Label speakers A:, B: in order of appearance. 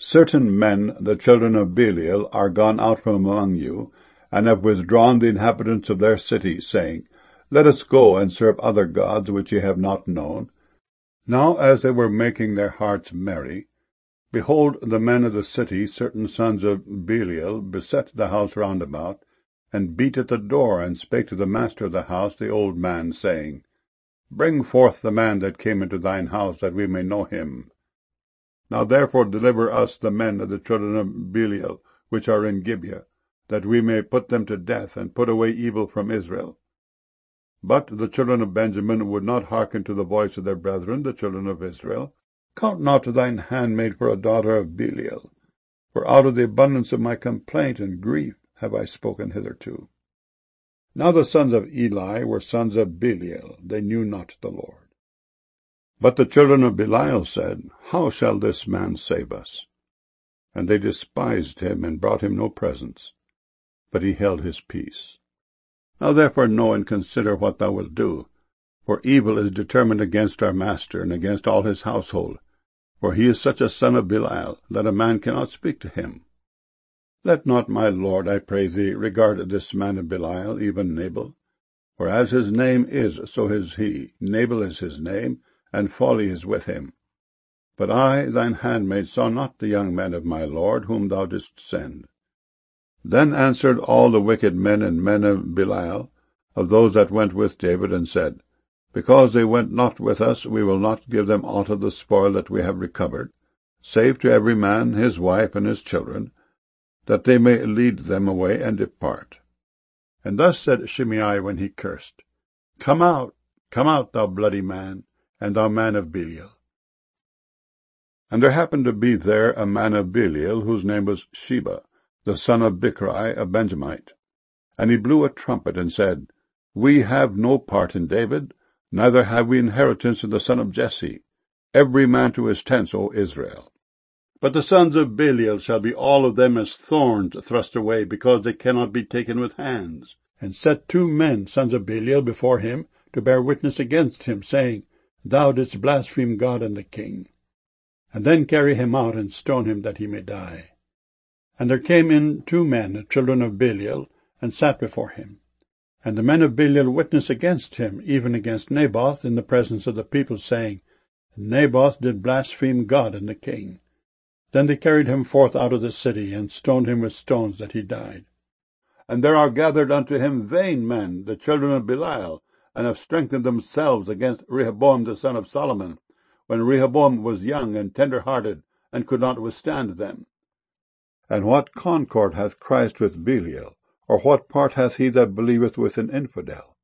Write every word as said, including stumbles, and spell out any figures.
A: Certain men, the children of Belial, are gone out from among you, and have withdrawn the inhabitants of their cities, saying, Let us go and serve other gods which ye have not known. Now as they were making their hearts merry, behold, the men of the city, certain sons of Belial, beset the house round about, and beat at the door, and spake to the master of the house, the old man, saying, Bring forth the man that came into thine house, that we may know him. Now therefore deliver us the men of the children of Belial, which are in Gibeah, that we may put them to death, and put away evil from Israel. But the children of Benjamin would not hearken to the voice of their brethren, the children of Israel. Count not thine handmaid for a daughter of Belial, for out of the abundance of my complaint and grief have I spoken hitherto. Now the sons of Eli were sons of Belial, they knew not the Lord. But the children of Belial said, How shall this man save us? And they despised him, and brought him no presents, but he held his peace. Now therefore know and consider what thou wilt do, for evil is determined against our master, and against all his household, for he is such a son of Belial, that a man cannot speak to him. Let not my lord, I pray thee, regard this man of Belial, even Nabal. For as his name is, so is he. Nabal is his name, and folly is with him. But I, thine handmaid, saw not the young men of my lord, whom thou didst send. Then answered all the wicked men and men of Belial, of those that went with David, and said, Because they went not with us, we will not give them aught of the spoil that we have recovered, save to every man his wife and his children, that they may lead them away and depart. And thus said Shimei when he cursed, Come out, come out, thou bloody man, and thou man of Belial. And there happened to be there a man of Belial, whose name was Sheba, the son of Bichri, a Benjamite. And he blew a trumpet, and said, We have no part in David, neither have we inheritance in the son of Jesse. Every man to his tents, O Israel. But the sons of Belial shall be all of them as thorns thrust away, because they cannot be taken with hands. And set two men, sons of Belial, before him, to bear witness against him, saying, Thou didst blaspheme God and the king. And then carry him out, and stone him, that he may die. And there came in two men, the children of Belial, and sat before him. And the men of Belial witnessed against him, even against Naboth, in the presence of the people, saying, Naboth did blaspheme God and the king. Then they carried him forth out of the city, and stoned him with stones, that he died. And there are gathered unto him vain men, the children of Belial, and have strengthened themselves against Rehoboam the son of Solomon, when Rehoboam was young and tender-hearted, and could not withstand them. And what concord hath Christ with Belial, or what part hath he that believeth with an infidel?